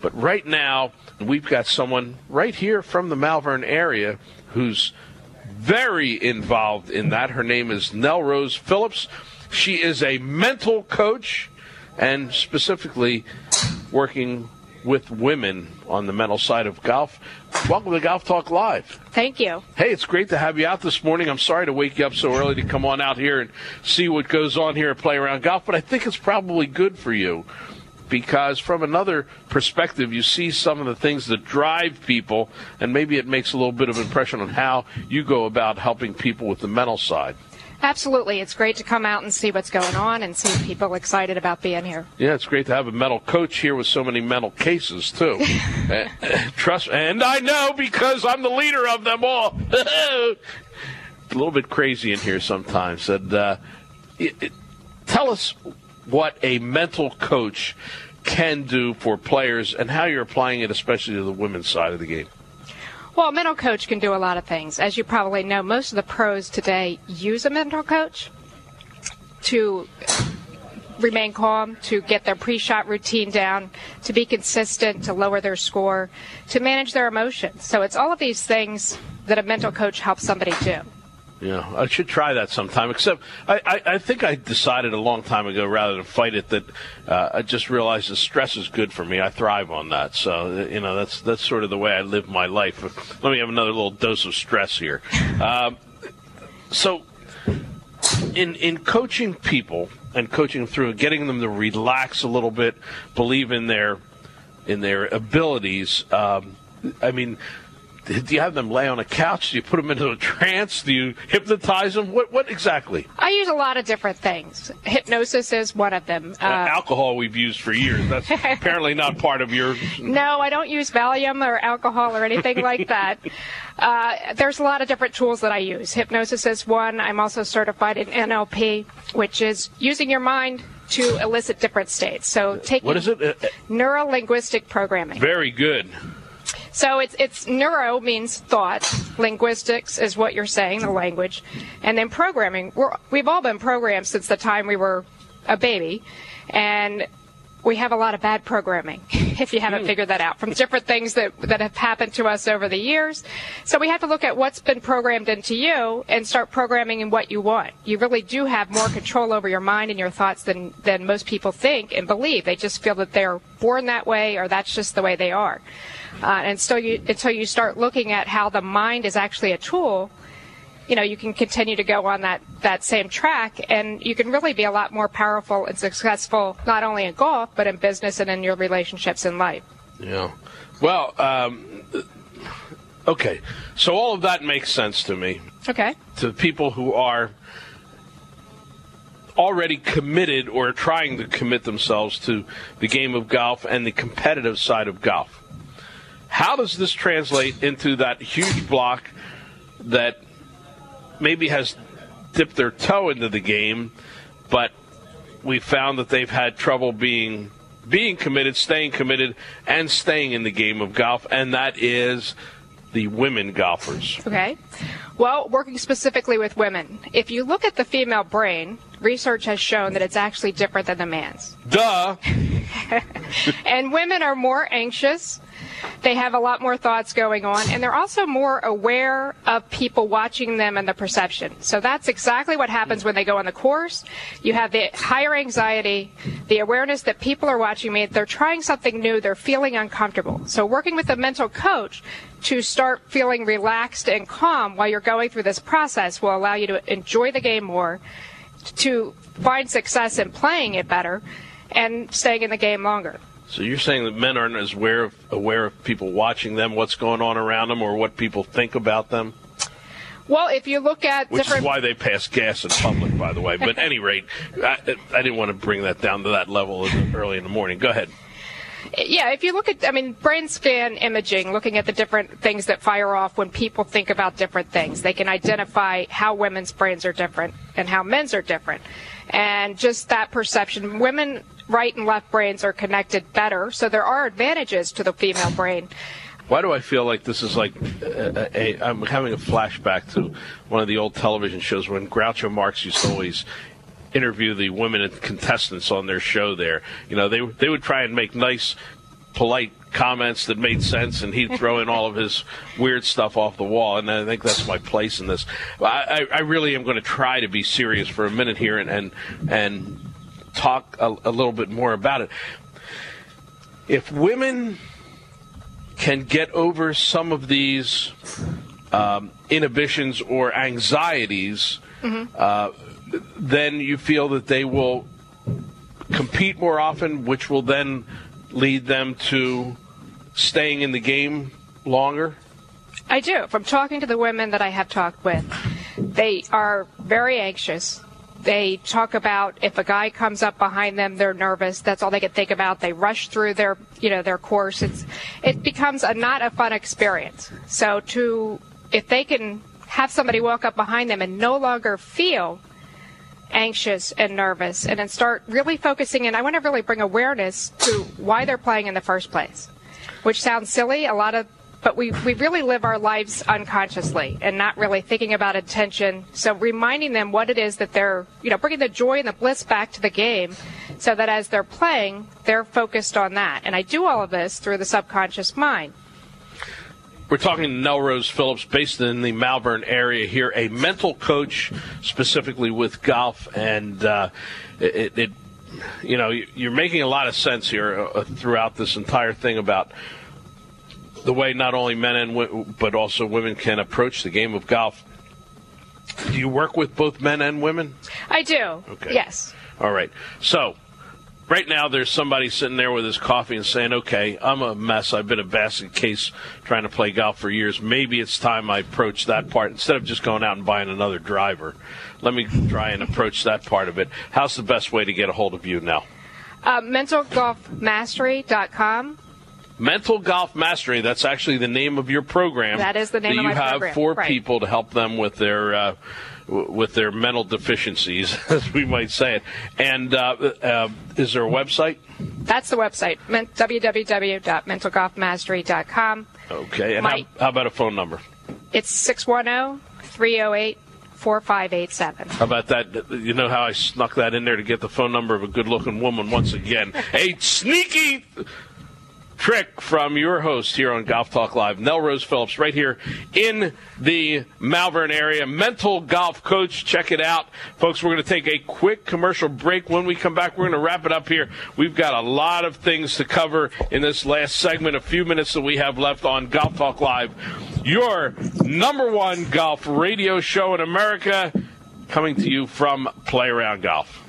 But right now, we've got someone right here from the Malvern area who's very involved in that. Her name is Nell Rose Phillips. She is a mental coach and specifically working with women on the mental side of golf. Welcome to Golf Talk Live. Thank you. Hey, it's great to have you out this morning. I'm sorry to wake you up so early to come on out here and see what goes on here at Play Around Golf, but I think it's probably good for you because from another perspective, you see some of the things that drive people, and maybe it makes a little bit of impression on how you go about helping people with the mental side. Absolutely. It's great to come out and see what's going on and see people excited about being here. Yeah, it's great to have a mental coach here with so many mental cases, too. Trust, and I know because I'm the leader of them all. A little bit crazy in here sometimes. And tell us what a mental coach can do for players and how you're applying it, especially to the women's side of the game. Well, a mental coach can do a lot of things. As you probably know, most of the pros today use a mental coach to remain calm, to get their pre-shot routine down, to be consistent, to lower their score, to manage their emotions. So it's all of these things that a mental coach helps somebody do. Yeah, I should try that sometime, except I think I decided a long time ago rather than fight it that I just realized that stress is good for me. I thrive on that. So, that's sort of the way I live my life. Let me have another little dose of stress here. So in coaching people and coaching them through, getting them to relax a little bit, believe in their abilities, do you have them lay on a couch? Do you put them into a trance? Do you hypnotize them? What exactly? I use a lot of different things. Hypnosis is one of them. Alcohol we've used for years. That's apparently not part of your... No, I don't use Valium or alcohol or anything like that. There's a lot of different tools that I use. Hypnosis is one. I'm also certified in NLP, which is using your mind to elicit different states. So taking... What is it? Neuro-linguistic programming. Very good. So it's neuro means thought, linguistics is what you're saying, the language, and then programming. We've all been programmed since the time we were a baby, and we have a lot of bad programming, if you haven't figured that out, from different things that have happened to us over the years. So we have to look at what's been programmed into you and start programming in what you want. You really do have more control over your mind and your thoughts than most people think and believe. They just feel that they're born that way or that's just the way they are. Until you start looking at how the mind is actually a tool, you can continue to go on that same track, and you can really be a lot more powerful and successful, not only in golf, but in business and in your relationships in life. Yeah. Well, okay. So all of that makes sense to me. Okay. To people who are already committed or trying to commit themselves to the game of golf and the competitive side of golf. How does this translate into that huge block that maybe has dipped their toe into the game, but we found that they've had trouble being committed, and staying in the game of golf, and that is the women golfers? Okay. Well, working specifically with women, if you look at the female brain, research has shown that it's actually different than the man's. Duh! And women are more anxious. They have a lot more thoughts going on, and they're also more aware of people watching them and the perception. So that's exactly what happens when they go on the course. You have the higher anxiety, the awareness that people are watching me, they're trying something new, they're feeling uncomfortable. So working with a mental coach to start feeling relaxed and calm while you're going through this process will allow you to enjoy the game more, to find success in playing it better, and staying in the game longer. So you're saying that men aren't as aware of people watching them, what's going on around them, or what people think about them? Well, if you look at Which is why they pass gas in public, by the way. But at any rate, I didn't want to bring that down to that level early in the morning. Go ahead. Yeah, if you look at, brain scan imaging, looking at the different things that fire off when people think about different things, they can identify how women's brains are different and how men's are different. And just that perception, women right and left brains are connected better, so there are advantages to the female brain. Why do I feel like this is like I'm having a flashback to one of the old television shows when Groucho Marx used to always interview the women and contestants on their show there. They would try and make nice polite comments that made sense, and he'd throw in all of his weird stuff off the wall, and I think that's my place in this. I really am going to try to be serious for a minute here and talk a little bit more about it. If women can get over some of these inhibitions or anxieties, then you feel that they will compete more often, which will then lead them to staying in the game longer? I do. From talking to the women that I have talked with, they are very anxious. They talk about if a guy comes up behind them, they're nervous. That's all they can think about. They rush through their course. It becomes not a fun experience. So if they can have somebody walk up behind them and no longer feel anxious and nervous, and then start really focusing, and I want to really bring awareness to why they're playing in the first place, which sounds silly, but we really live our lives unconsciously and not really thinking about intention. So reminding them what it is that they're, bringing the joy and the bliss back to the game, so that as they're playing, they're focused on that. And I do all of this through the subconscious mind. We're talking to Nell Rose Phillips, based in the Malvern area here, a mental coach specifically with golf, and you're making a lot of sense here throughout this entire thing about the way not only men but also women can approach the game of golf. Do you work with both men and women? I do. Okay. Yes. All right. So right now there's somebody sitting there with his coffee and saying, okay, I'm a mess. I've been a basket case trying to play golf for years. Maybe it's time I approach that part. Instead of just going out and buying another driver, let me try and approach that part of it. How's the best way to get a hold of you now? MentalGolfMastery.com. Mental Golf Mastery, that's actually the name of your program. That is the name of my program. You have for people to help them with their mental deficiencies, as we might say it. And is there a website? That's the website, www.mentalgolfmastery.com. Okay, and how about a phone number? It's 610-308-4587. How about that? You know how I snuck that in there to get the phone number of a good-looking woman once again. A sneaky trick from your host here on Golf Talk Live, Nell Rose Phillips, right here in the Malvern area. Mental golf coach. Check it out. Folks, we're going to take a quick commercial break. When we come back, we're going to wrap it up here. We've got a lot of things to cover in this last segment, a few minutes that we have left on Golf Talk Live, your number one golf radio show in America, coming to you from Play Around Golf.